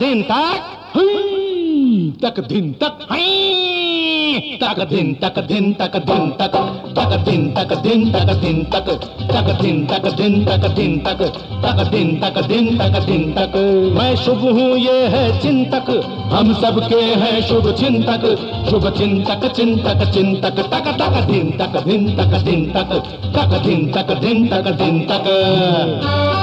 दिन तक तक दिन तक तक दिन तक दिन तक दिन तक तक दिन तक दिन तक दिन तक तक दिन तक दिन तक दिन तक तक दिन तक दिन तक दिन तक। मैं शुभ हूँ ये है चिंतक, हम सबके हैं शुभ चिंतक, शुभ चिंतक चिंतक चिंतक तक तक दिन तक दिन तक दिन तक तक दिन तक दिन तक दिन तक।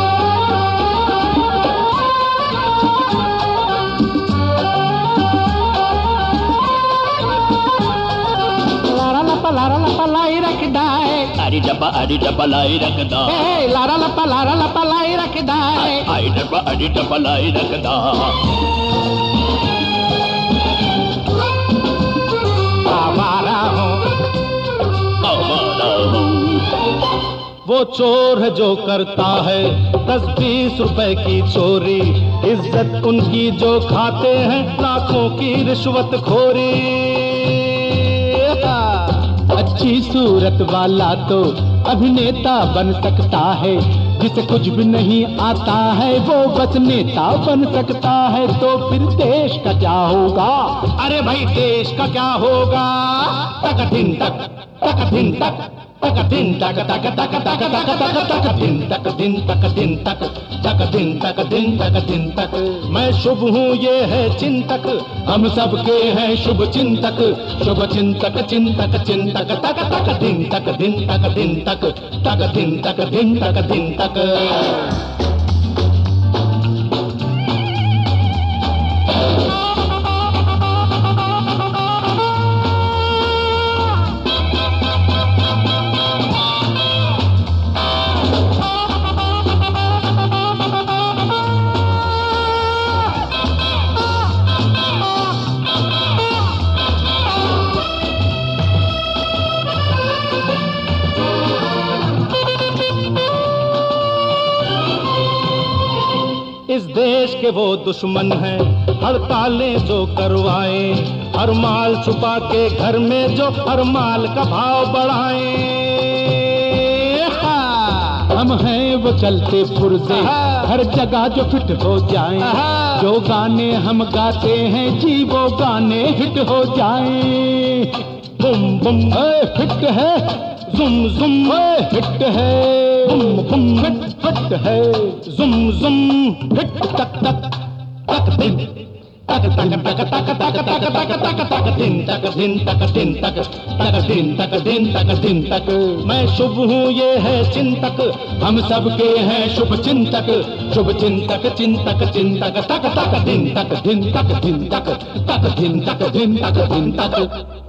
लारा लपा लाई रखदाए, अड़ी डब्बा लाई रखदा, लारा लपा लाई रखदाए, अड़ी डब्बा लाई रखदा। आवारा हूँ वो चोर है जो करता है 10-20 रुपए की चोरी, इज्जत उनकी जो खाते हैं लाखों की रिश्वत खोरी। अच्छी सूरत वाला तो अभिनेता बन सकता है, जिसे कुछ भी नहीं आता है वो बस नेता बन सकता है। तो फिर देश का क्या होगा? अरे भाई देश का क्या होगा? तक दिन तक तक दिन तक तक दिन तक तक तक तक तक तक तक दिन तक दिन तक दिन तक तक दिन तक दिन तक दिन तक। मैं शुभ हूँ ये है चिंतक, हम सबके हैं शुभ चिंतक, शुभ चिंतक चिंतक चिंतक तक तक दिन तक दिन तक दिन तक तक दिन तक दिन तक दिन तक। इस देश के वो दुश्मन हैं हड़तालें जो करवाए, हर माल छुपा के घर में जो हर माल का भाव बढ़ाए। हम हैं वो चलते पुर्जे हर जगह जो फिट हो जाएं, जो गाने हम गाते हैं जी वो गाने हिट हो जाएं। बुम बुम फिट है, जुम जुम हिट है, बुम बुम हिट है, जुम जुम हिट तक तक तक दिन तक तक तक तक तक तक तक तक तक दिन तक दिन तक दिन तक तक दिन तक दिन तक दिन तक। मैं शुभ हूँ ये है चिंतक, हम सबके हैं शुभ चिंतक, शुभ चिंतक चिंतक चिंतक तक तक दिन तक दिन तक दिन तक तक दिन तक दिन तक दिन तक।